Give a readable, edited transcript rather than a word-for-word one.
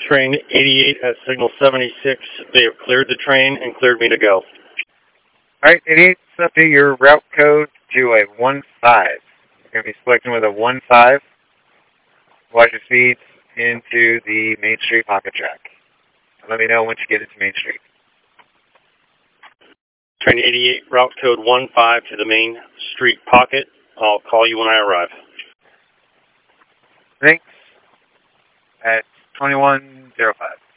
Train 88 at signal 76. They have cleared the train and cleared me to go. Alright, 88, update your route code to a 15. You're going to be selecting with a 15. Watch your speeds into the Main Street pocket track. Let me know once you get into Main Street. Train 88, route code 15 to the Main Street pocket. I'll call you when I arrive. Thanks. At 21:05.